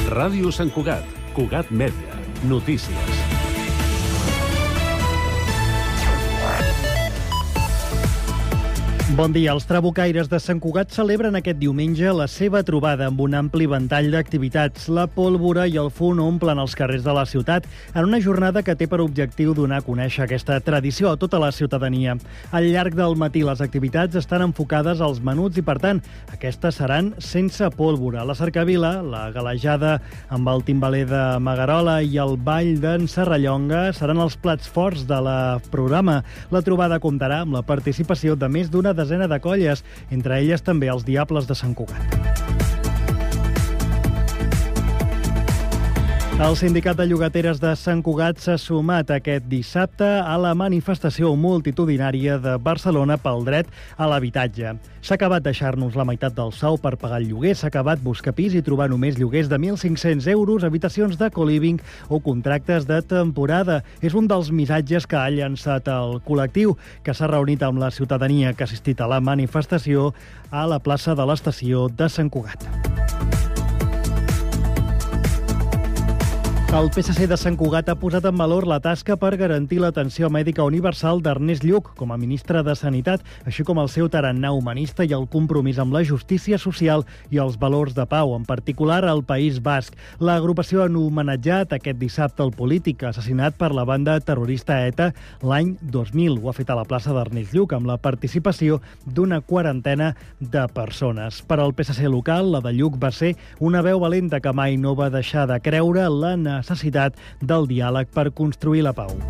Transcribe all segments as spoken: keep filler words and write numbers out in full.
Ràdio Sant Cugat, Cugat Mèdia, notícies. Bon dia. Els trabucaires de Sant Cugat celebren aquest diumenge la seva trobada amb un ampli ventall d'activitats. La pólvora i el fum omplen els carrers de la ciutat en una jornada que té per objectiu donar a conèixer aquesta tradició a tota la ciutadania. Al llarg del matí les activitats estan enfocades als menuts i, per tant, aquestes seran sense pólvora. La cercavila, la galejada amb el timbaler de Magarola i el ball d'en Serrallonga seran els plats forts de la programa. La trobada comptarà amb la participació de més d'una desena de colles, entre elles també els Diables de Sant Cugat. El Sindicat de Llogateres de Sant Cugat s'ha sumat aquest dissabte a la manifestació multitudinària de Barcelona pel dret a l'habitatge. S'ha acabat deixar-nos la meitat del sou per pagar el lloguer, s'ha acabat buscar pis i trobar només lloguers de mil cinc-cents euros, habitacions de co-living o contractes de temporada. És un dels missatges que ha llançat el col·lectiu, que s'ha reunit amb la ciutadania que ha assistit a la manifestació a la plaça de l'estació de Sant Cugat. El P S C de Sant Cugat ha posat en valor la tasca per garantir l'atenció mèdica universal d'Ernest Lluch com a ministre de Sanitat, així com el seu tarannà humanista i el compromís amb la justícia social i els valors de pau, en particular al País Basc. L'agrupació ha homenatjat aquest dissabte el polític assassinat per la banda terrorista ETA l'any dos mil. Ho ha fet a la plaça d'Ernest Lluch amb la participació d'una quarantena de persones. Per al P S C local, la de Lluch va ser una veu valenta que mai no va deixar de creure la necessitat del diàleg per construir la pau.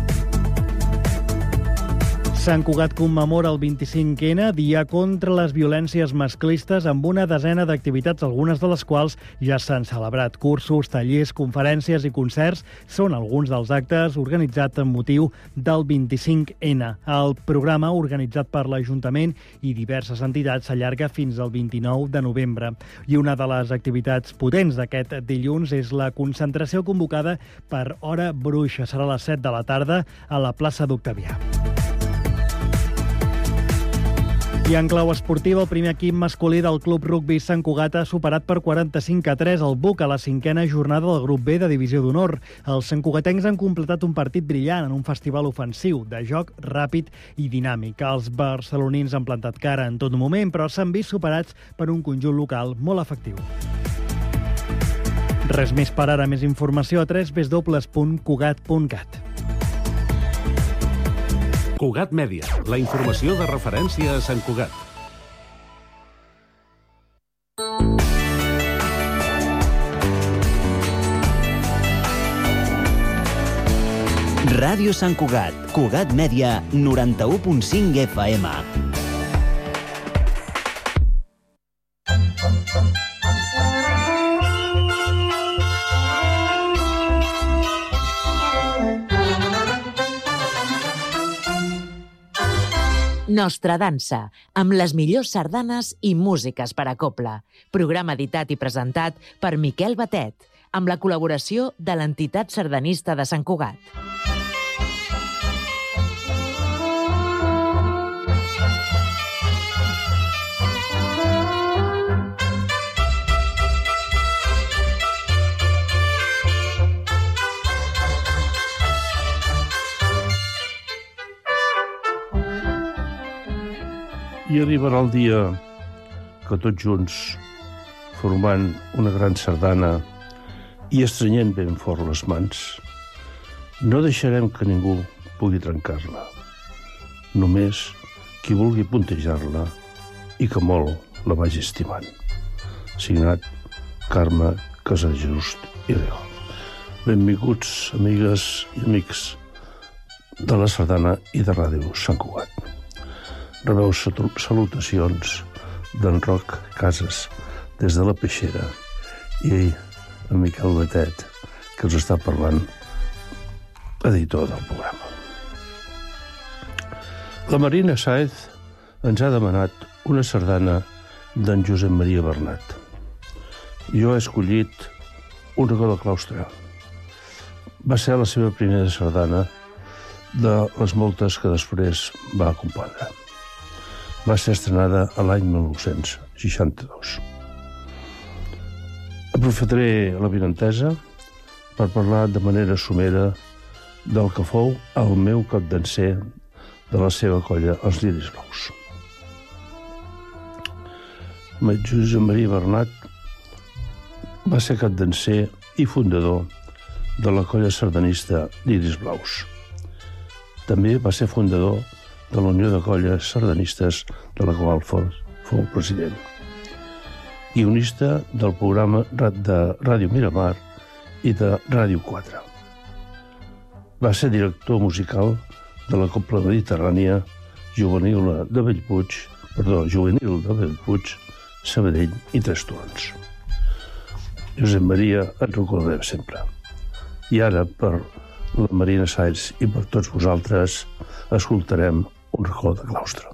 Sant Cugat commemora el vint-i-cinc ena, dia contra les violències masclistes, amb una desena d'activitats, algunes de les quals ja s'han celebrat. Cursos, tallers, conferències i concerts són alguns dels actes organitzats amb motiu del vint-i-cinc ena. El programa, organitzat per l'Ajuntament i diverses entitats, s'allarga fins al vint-i-nou de novembre. I una de les activitats potents d'aquest dilluns és la concentració convocada per Hora Bruixa. Serà a les set de la tarda a la plaça d'Octavià. I en clau esportiva, el primer equip masculí del Club Rugbi Sant Cugat ha superat per quaranta-cinc a tres el Buc a la cinquena jornada del grup B de Divisió d'Honor. Els santcugatencs han completat un partit brillant en un festival ofensiu, de joc ràpid i dinàmic. Els barcelonins han plantat cara en tot moment, però s'han vist superats per un conjunt local molt efectiu. Res més per ara. Més informació a w w w punt cugat punt cat. Cugat Mèdia, la informació de referència a Sant Cugat. Ràdio Sant Cugat, Cugat Mèdia, noranta-u punt cinc F M. Nostra dansa, amb les millors sardanes i músiques per a cobla. Programa editat i presentat per Miquel Batet, amb la col·laboració de l'entitat sardanista de Sant Cugat. I arribarà el dia que tots junts, formant una gran sardana i estrenyent ben fort les mans, no deixarem que ningú pugui trencar-la. Només qui vulgui puntejar-la i que molt la vagi estimant. Signat Carme Casajust i Leó. Benvinguts, amigues i amics de la sardana i de Ràdio Sant Cugat. Rebeu salutacions d'en Roc Casas des de la Peixera i en Miquel Batet, que us està parlant, editor del programa. La Marina Sáez ens ha demanat una sardana d'en Josep Maria Bernat. Jo he escollit Un racó del claustre. Va ser la seva primera sardana de les moltes que després va compondre. Va ser estrenada a l'any mil nou-cents seixanta-dos. Aprofitaré la vinentesa per parlar de manera somera del que fou el meu capdanser de la seva colla, els Lliris Blaus. Josep Maria Bernat va ser capdanser i fundador de la colla sardanista Lliris Blaus. També va ser fundador de la Unió de Colles Sardanistes, de la qual fou president. Guionista del programa de Ràdio Miramar i de Ràdio quatre. Va ser director musical de la Copla Mediterrània Juvenil de Bellpuig, perdó, Juvenil de Bellpuig, Sabadell i Tres Turons. Josep Maria, et recordarem sempre. I ara, per la Marina Sainz i per tots vosaltres, escoltarem un racó de claustre.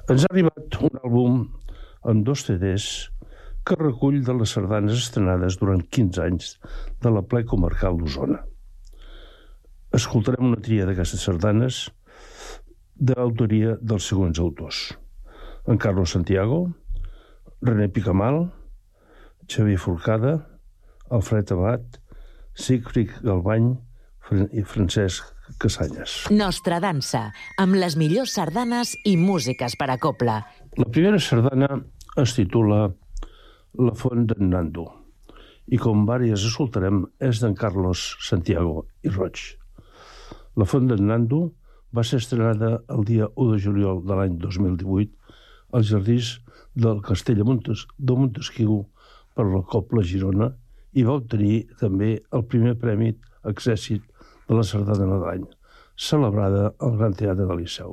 Ens ha arribat un àlbum amb dos C Ds que recull de les sardanes estrenades durant quinze anys de la ple comarcal d'Osona. Escoltarem una tria d'aquestes sardanes d'autoria dels següents autors: en Carlos Santiago, René Picamal, Xavier Forcada, Alfred Abat, Sigfrid Galbany i Francesc Casanyes. Nostra dansa, amb les millors sardanes i músiques per a cobla. La primera sardana es titula La font d'en Nando i, com vàries escoltarem, és d'en Carlos Santiago i Roig. La font d'en Nando va ser estrenada el dia u de juliol de l'any dos mil divuit als jardins del Castell de Montesquiu per la Cobla Girona i va obtenir també el primer premi Accèssit de la sardana de l'any, celebrada al Gran Teatre del Liceu.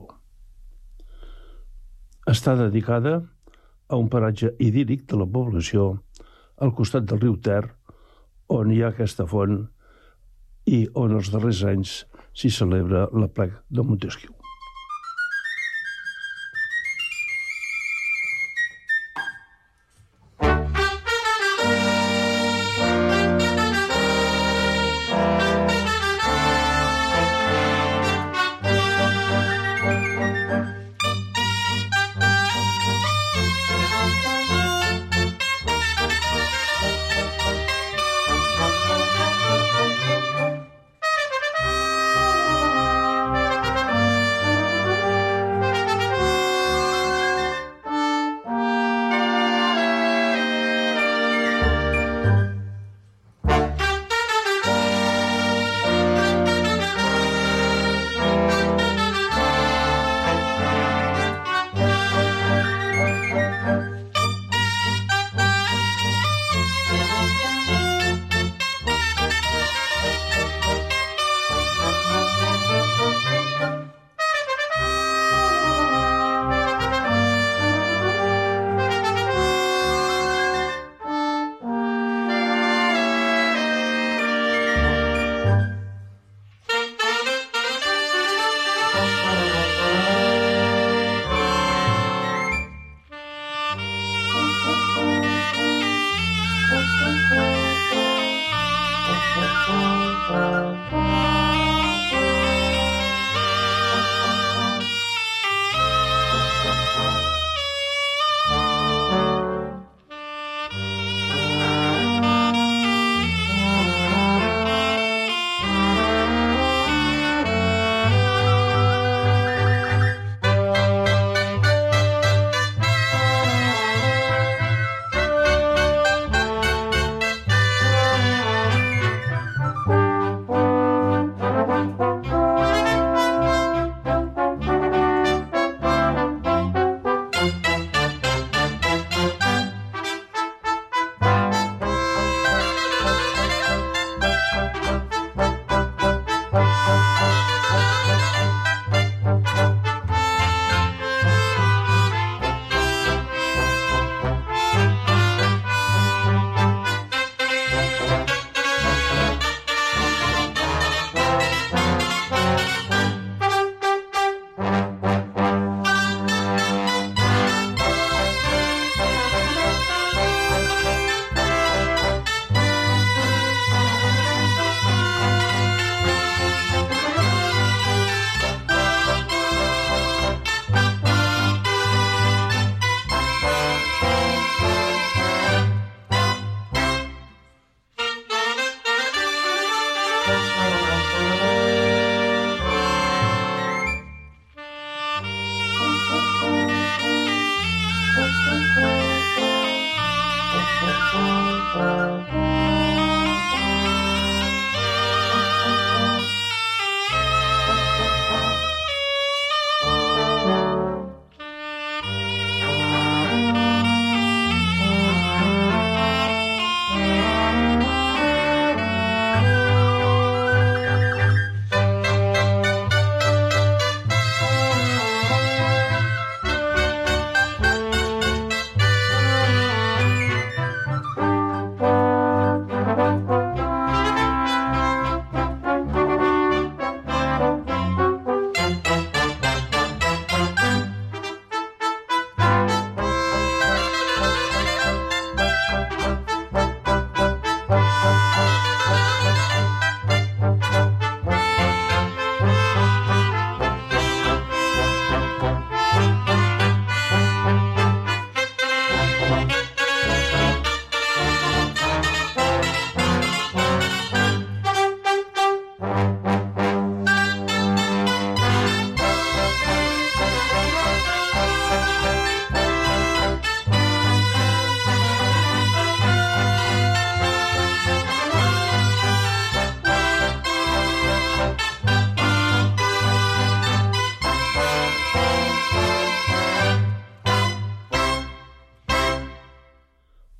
Està dedicada a un paratge idíl·lic de la població al costat del riu Ter, on hi ha aquesta font i on els darrers anys s'hi celebra l'Aplec de Montesquiu.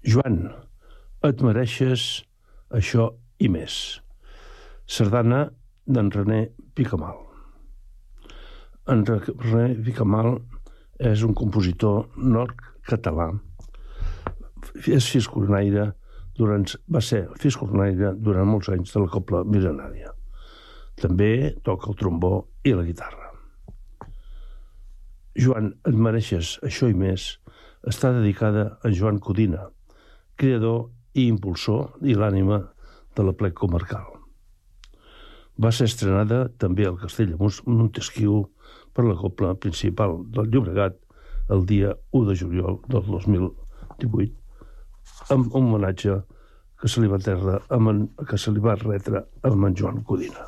Joan, et mereixes això i més. Sardana d'en René Picamal. En René Picamal és un compositor nord-català. És fiscornaire durant, va ser fiscornaire durant molts anys de la cobla mil·lenària. També toca el trombó i la guitarra. Joan, et mereixes això i més està dedicada a Joan Codina, creador i impulsor i l'ànima de l'aplec comarcal. Va ser estrenada també al Castell de Montesquiu per la cobla principal del Llobregat el dia u de juliol del dos mil divuit, amb un homenatge que se li va, terra, que se li va retre amb en Joan Codina.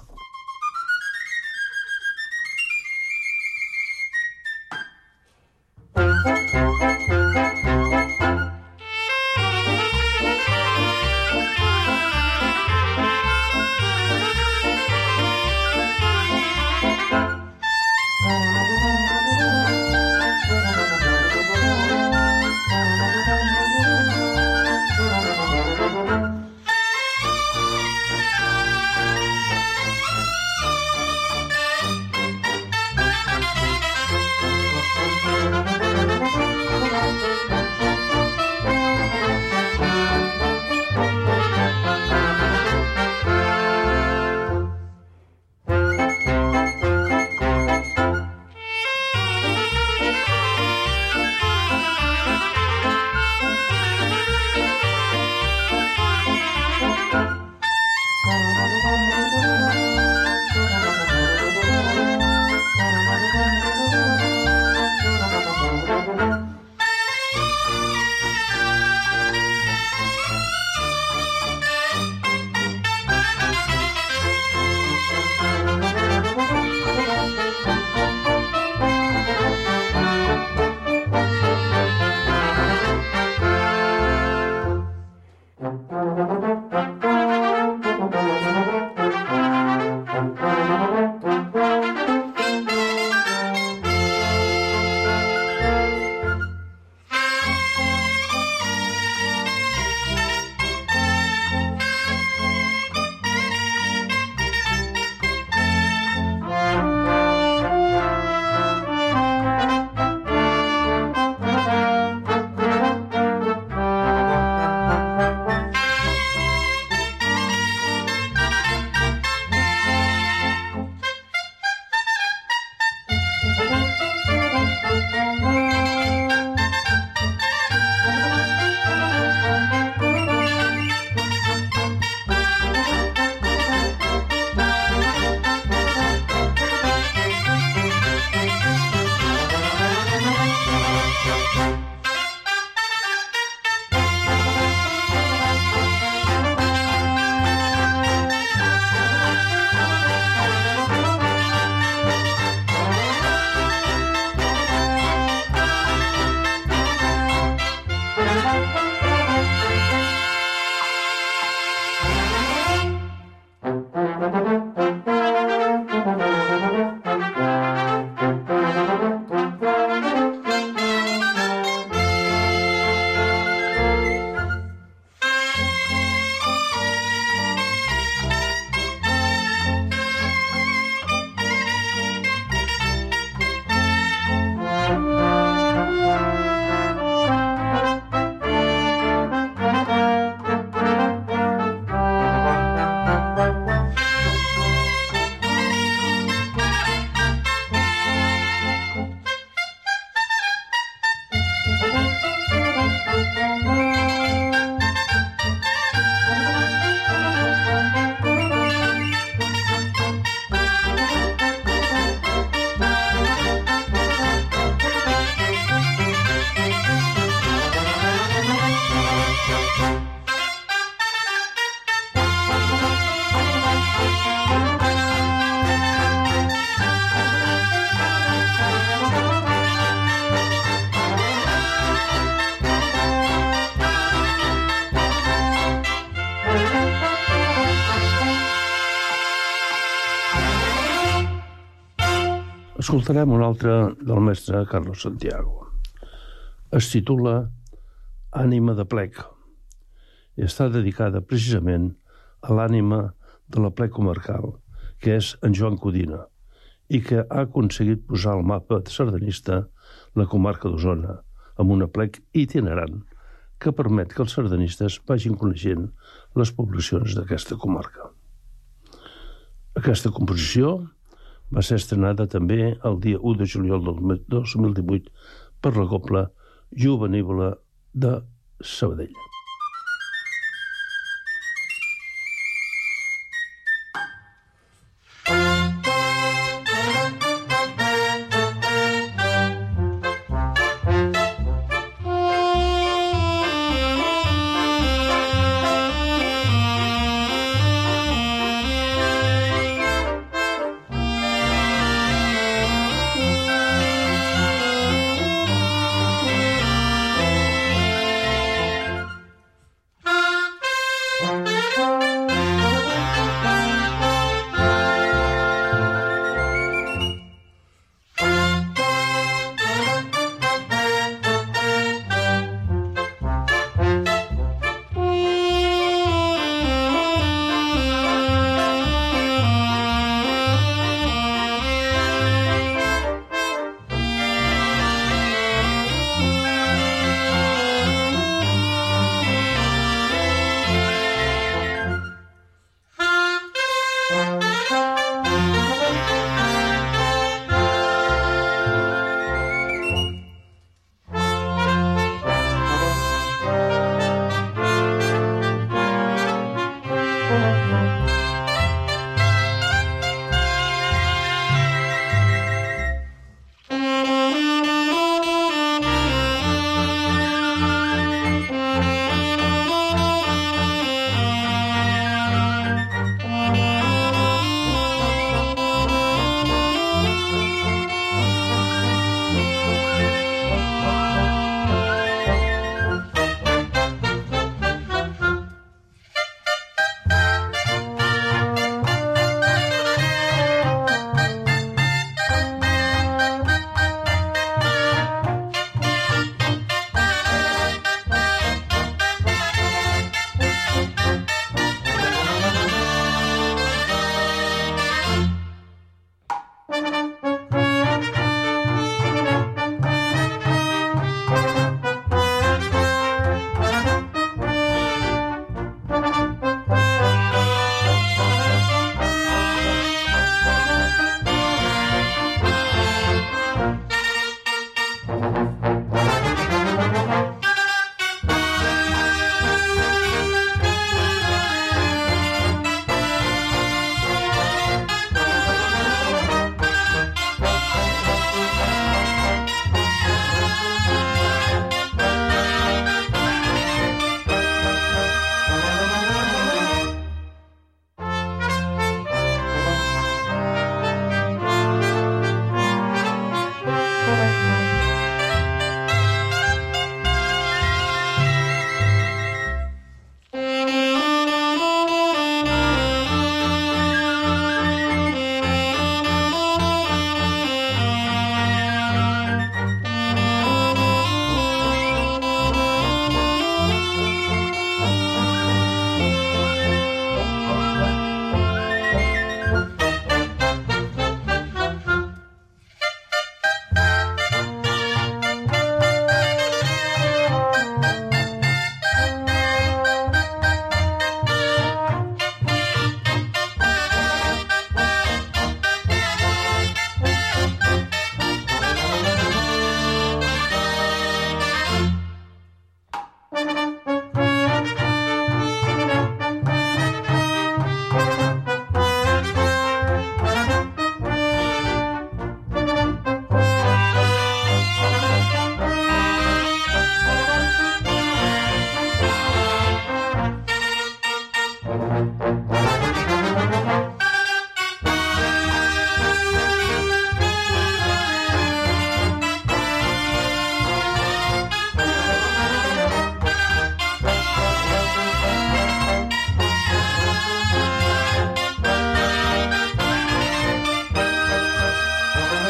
Escoltarem un altre del mestre Carlos Santiago. Es titula Ànima de plec, i està dedicada precisament a l'ànima de la plec comarcal, que és en Joan Codina, i que ha aconseguit posar al mapa sardanista la comarca d'Osona, amb una plec itinerant que permet que els sardanistes vagin coneixent les poblacions d'aquesta comarca. Aquesta composició va ser estrenada també el dia u de juliol del dos mil divuit per la Cobla Jovenívola de Sabadell.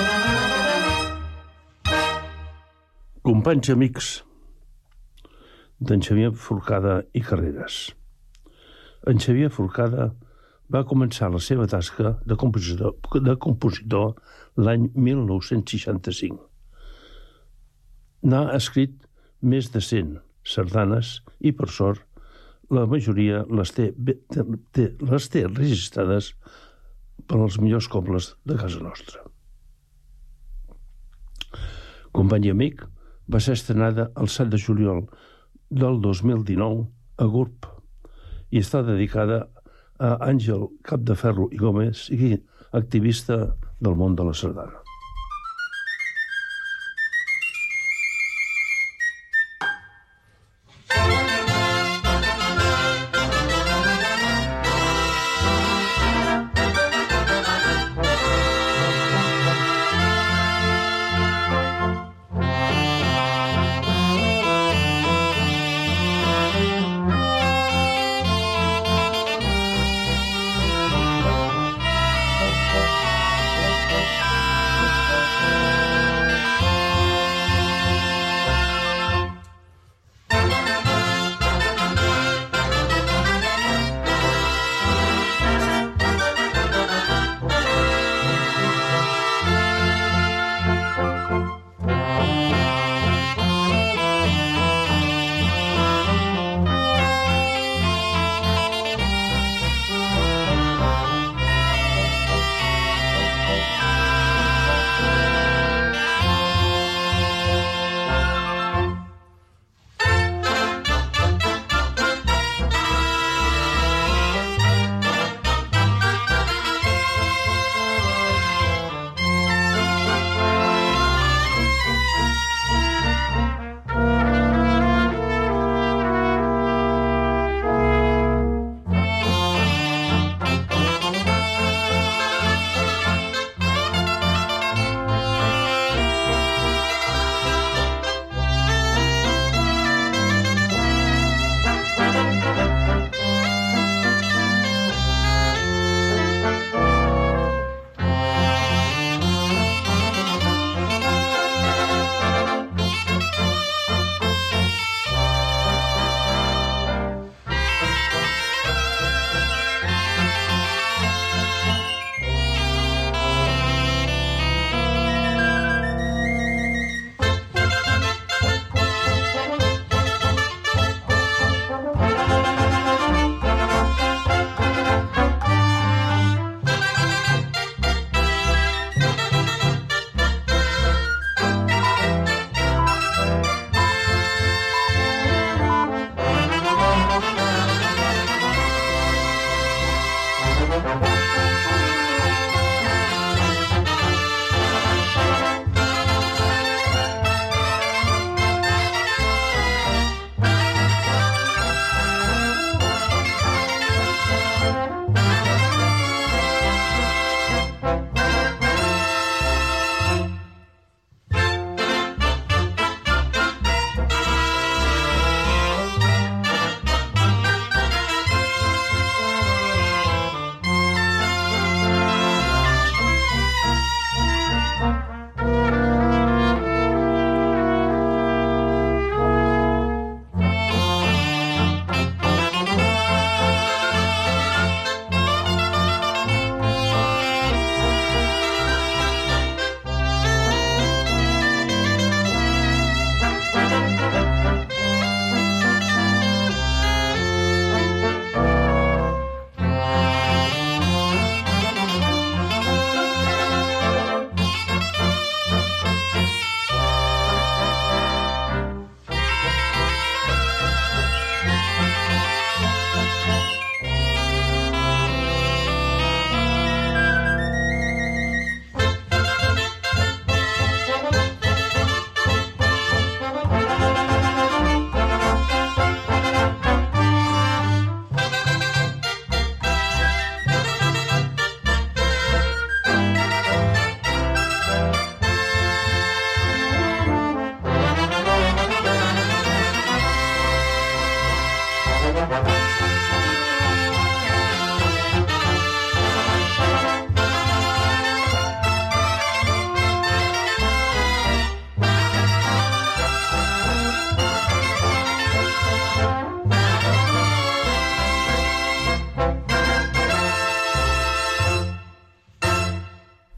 Companys i amics, d'en Xavier Forcada i Carreras. En Xavier Forcada va començar la seva tasca de compositor, de compositor l'any mil nou-cents seixanta-cinc. N'ha escrit més de cent sardanes i, per sort, la majoria les té, té, les té registrades per als millors cobles de casa nostra. Company i amic va ser estrenada el set de juliol del dos mil dinou a Gurb i està dedicada a Àngel Capdeferro i Gómez, activista del món de la sardana.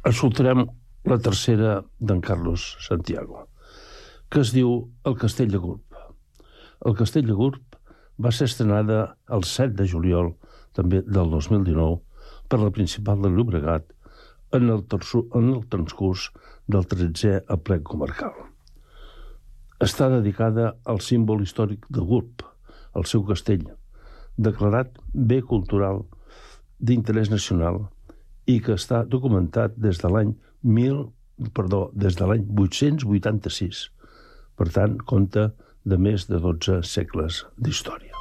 escoltarem la tercera d'en Carlos Santiago, que es diu El Castell de Gurb. El Castell de Gurb va ser estrenada el set de juliol, també del dos mil dinou, per la Principal de Llobregat en el, en el transcurs del tretzè aplec comarcal. Està dedicada al símbol històric de Gurb, el seu castell, declarat bé cultural d'interès nacional i que està documentat des de l'any mil, perdó, des de l'any vuit-cents vuitanta-sis. Per tant, compta de més de dotze segles d'història.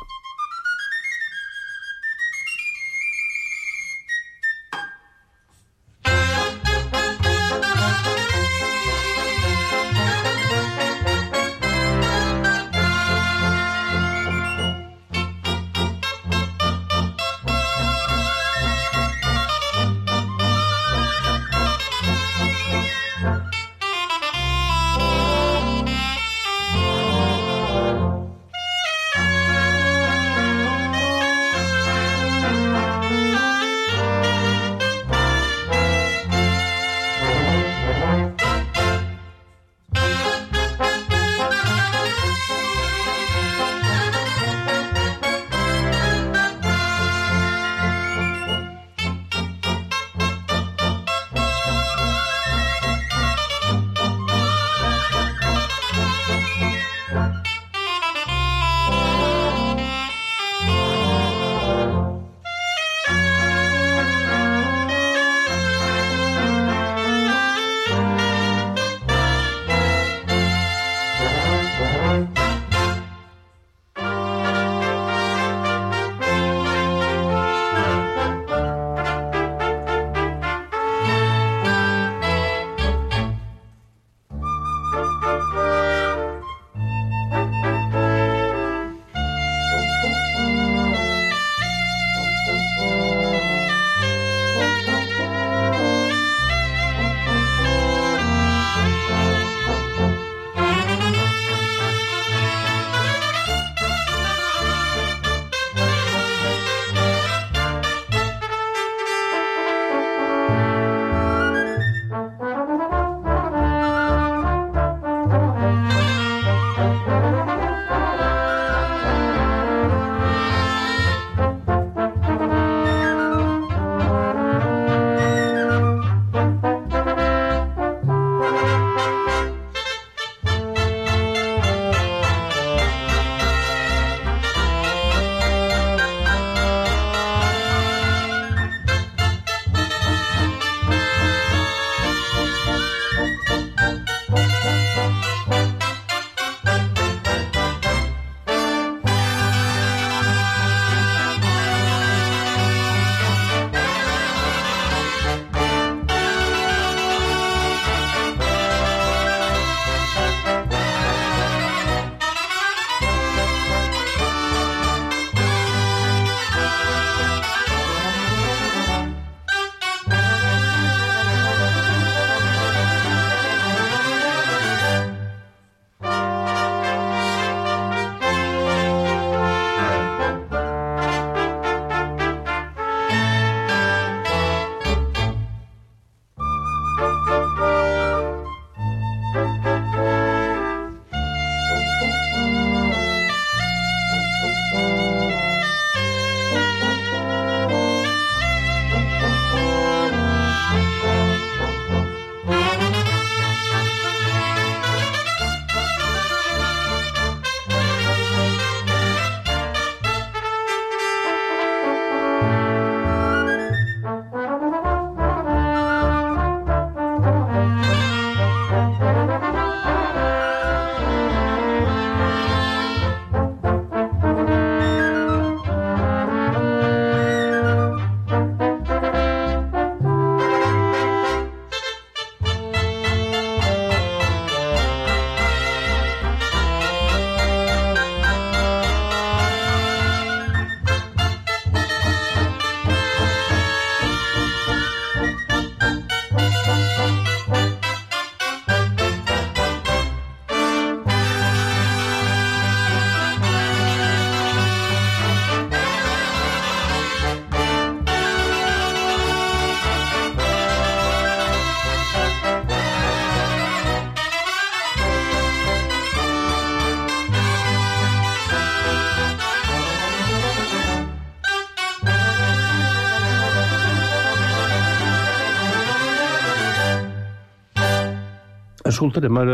Escoltarem ara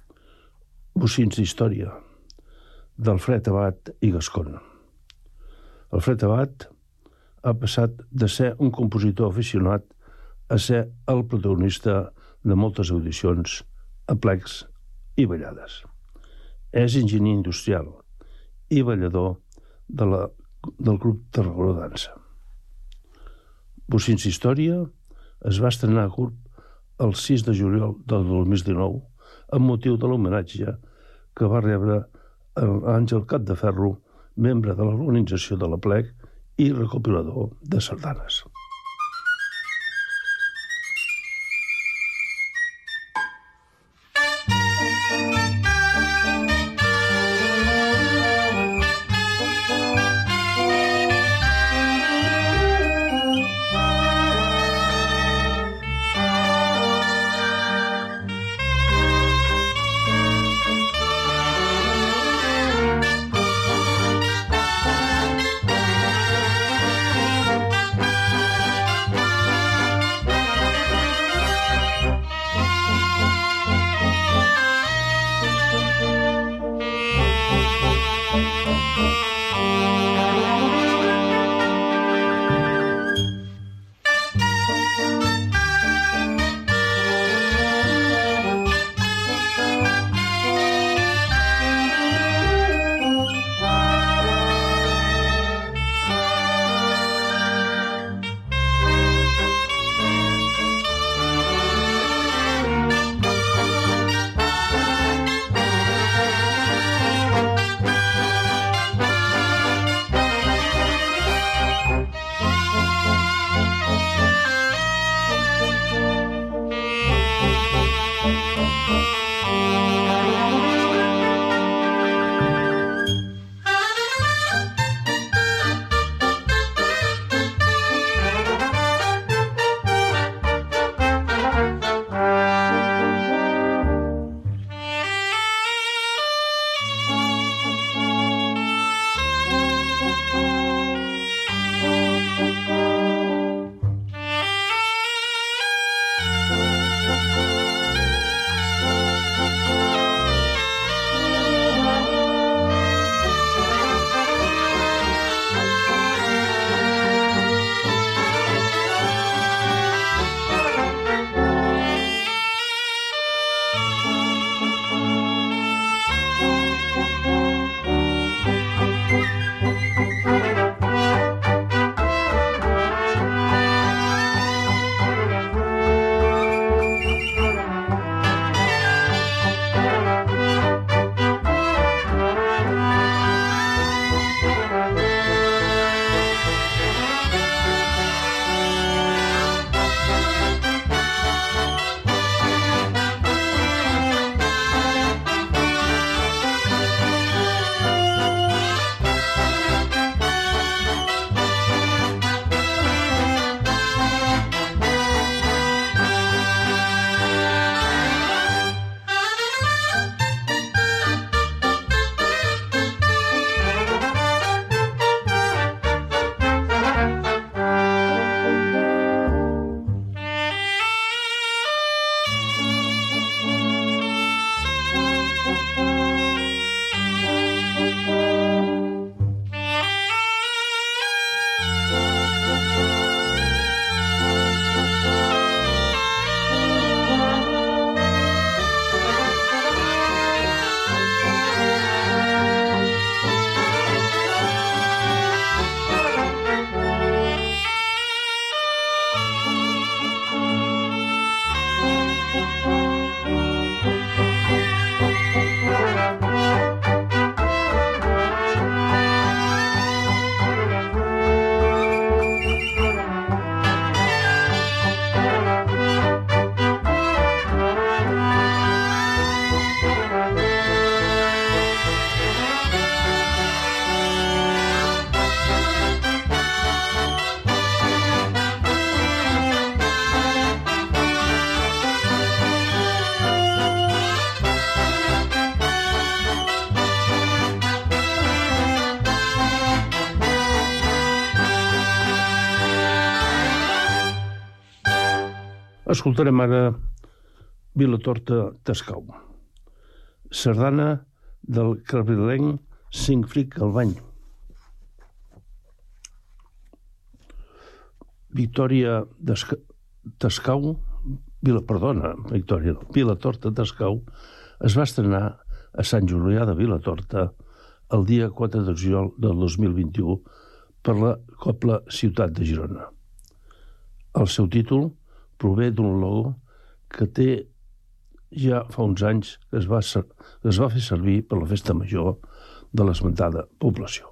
bocins d'història d'Alfred Abat i Gascon. Alfred Abat ha passat de ser un compositor aficionat a ser el protagonista de moltes audicions, aplecs i ballades. És enginyer industrial i ballador de la, del grup Tarragona Dansa. Bocins d'història es va estrenar a grup el sis de juliol del dos mil dinou amb motiu de l'homenatge que va rebre Àngel Capdeferro, membre de l'organització de l'Aplec i recopilador de sardanes. Escoltarem ara Vilatorta Tascau. Sardana del carrilenc Cinc-Flic Albany. Victòria Tascau, Vila, perdona, Victòria, Vilatorta Tascau es va estrenar a Sant Julià de Vilatorta el dia quatre de juliol del dos mil vint-i-u per la Cobla Ciutat de Girona. El seu títol prové d'un logo que té ja fa uns anys que es va, es va fer servir per la festa major de l'esmentada població.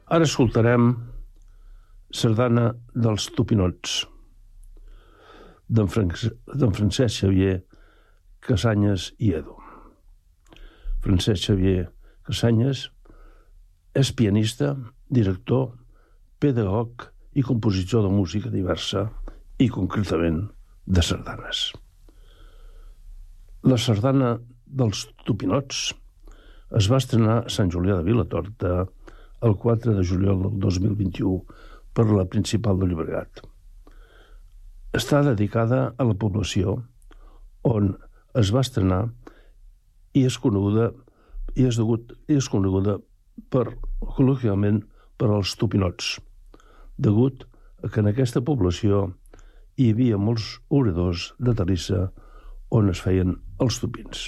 Ara escoltarem Sardana dels Tupinots, d'en Francesc Xavier Casanyes i Edo. Francesc Xavier Casanyes és pianista, director, pedagog i compositor de música diversa i, concretament, de sardanes. La sardana dels Tupinots es va estrenar a Sant Julià de Vilatorta el quatre de juliol del dos mil vint-i-u per la Principal de Llobregat. Està dedicada a la població on es va estrenar i és coneguda i és, degut, i és coneguda per, col·loquialment per als tupinots, degut a que en aquesta població hi havia molts oradors de terrissa on es feien els tupins.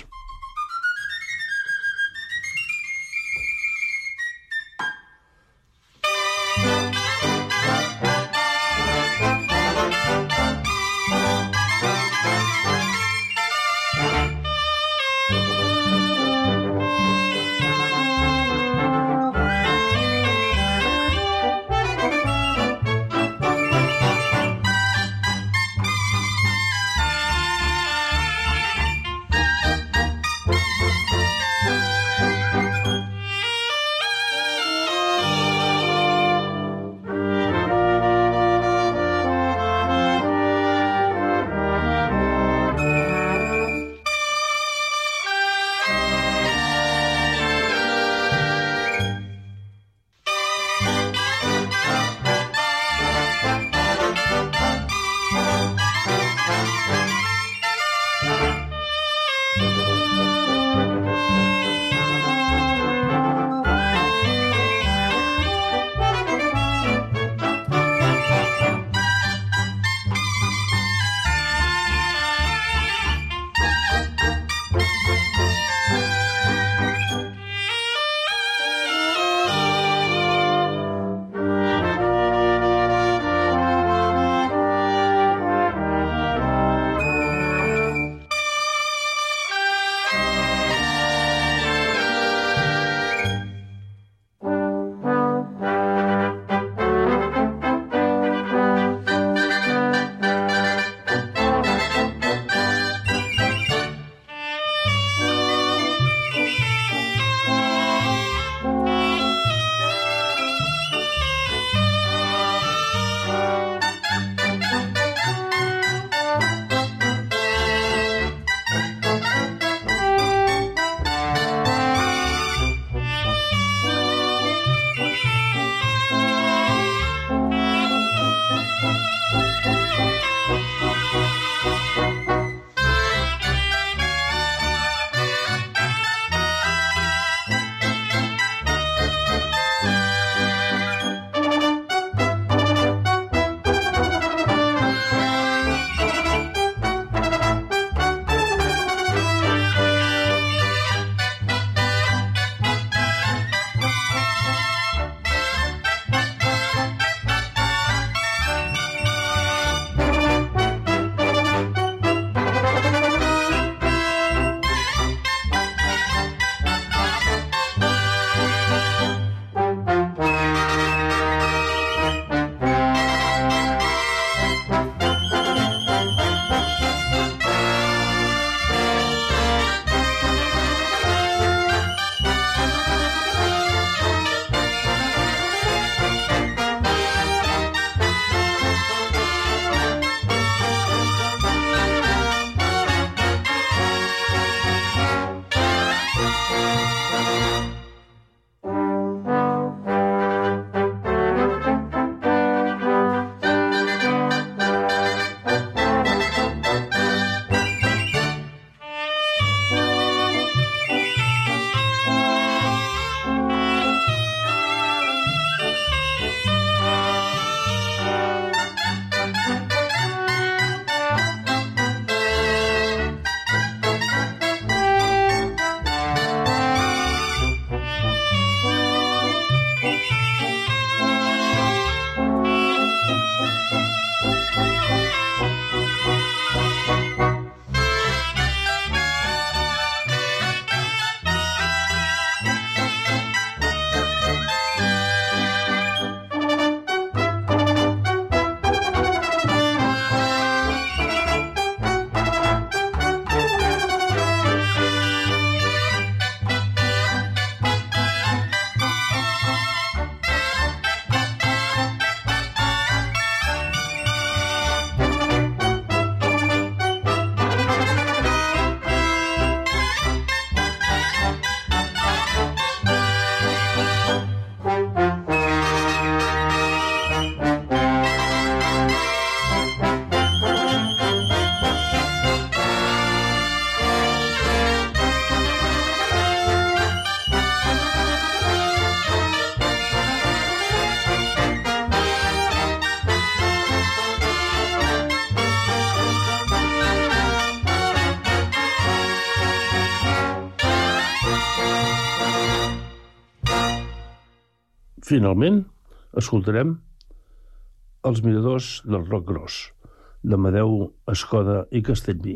Finalment, escoltarem Els miradors del rock gros, d'Amadeu Escoda i Castellví.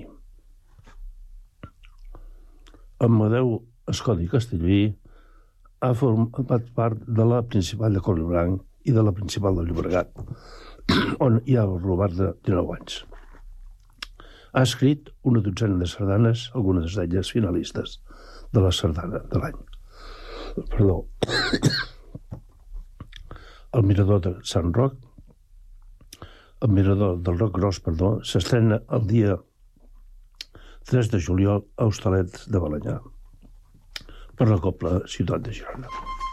Amadeu Escoda i Castellví ha format part de la Principal de Collblanc i de la Principal de Llobregat, on hi ha robat de dinou anys. Ha escrit una dotzena de sardanes, algunes d'elles finalistes de la sardana de l'any. Perdó. El Mirador de Sant Roc, el Mirador del Roc Gros, perdó, s'estrena el dia tres de juliol a Hostalet de Balenyà per la Cobla Ciutat de Girona.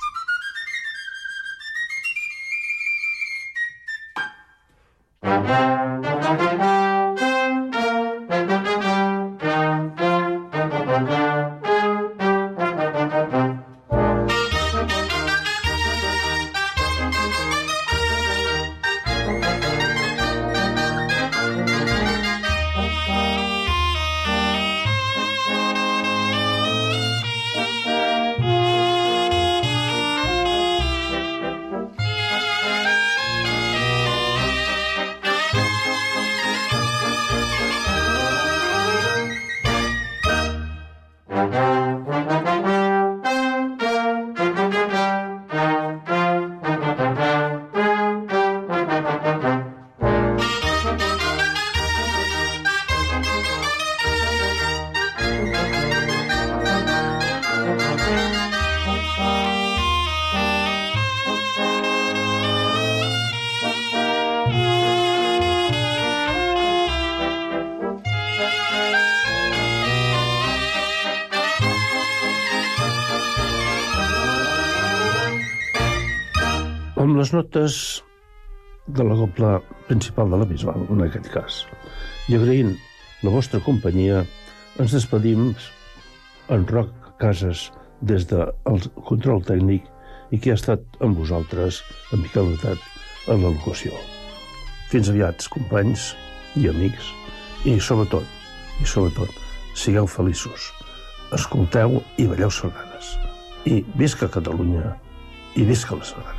Amb les notes de la Cobla Principal de la Bisbal, en aquest cas, i agraint la vostra companyia, ens despedim en Roc Casas des del control tècnic i que ha estat amb vosaltres, en Miquel Batet, a la locució. Fins aviat, companys i amics, i sobretot, i sobretot, sigueu feliços, escolteu i balleu sardanes. I visca Catalunya i visca la sardana.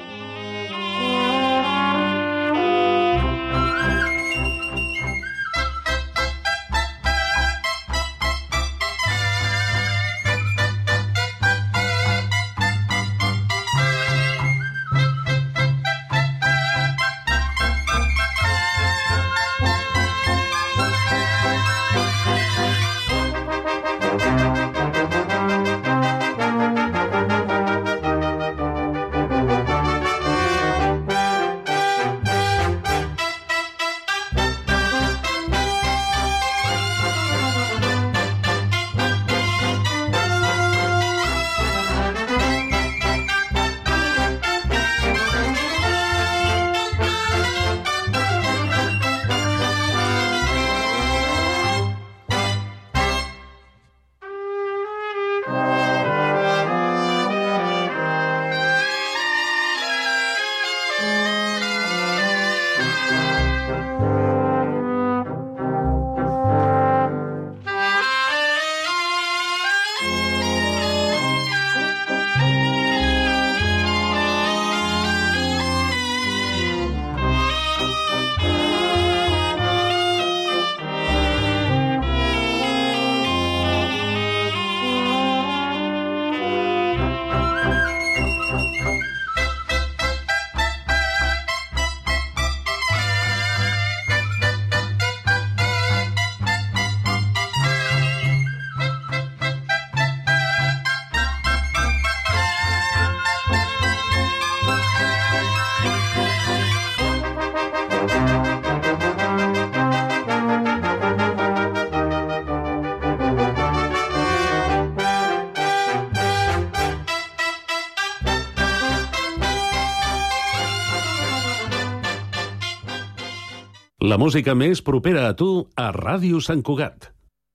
La música més propera a tu a Ràdio Sant Cugat.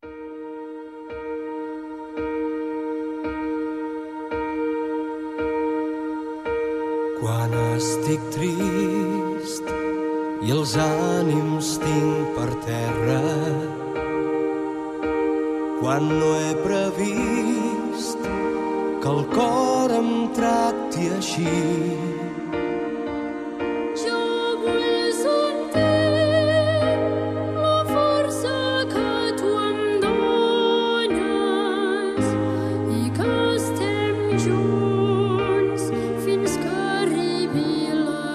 Quan estic trist i els ànims tinc per terra, quan no he previst que el cor em tracti així. Jo vull sentir la força que tu em dones i que estem junts fins que arribi la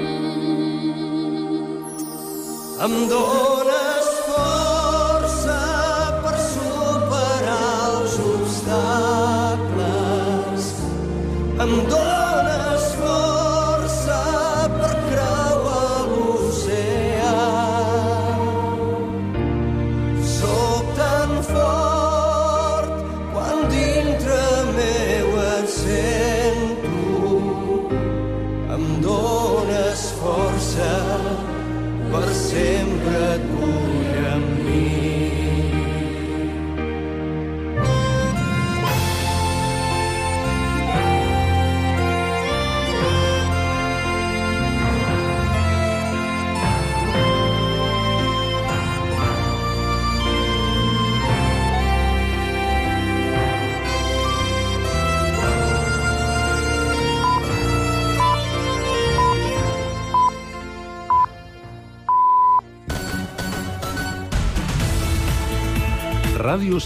nit. Em dones força per superar els obstacles. Em dones força per creuar l'oceà. Soc tan fort quan dintre meu et sento. Em dones força per sempre et vull amb mi. Ràdio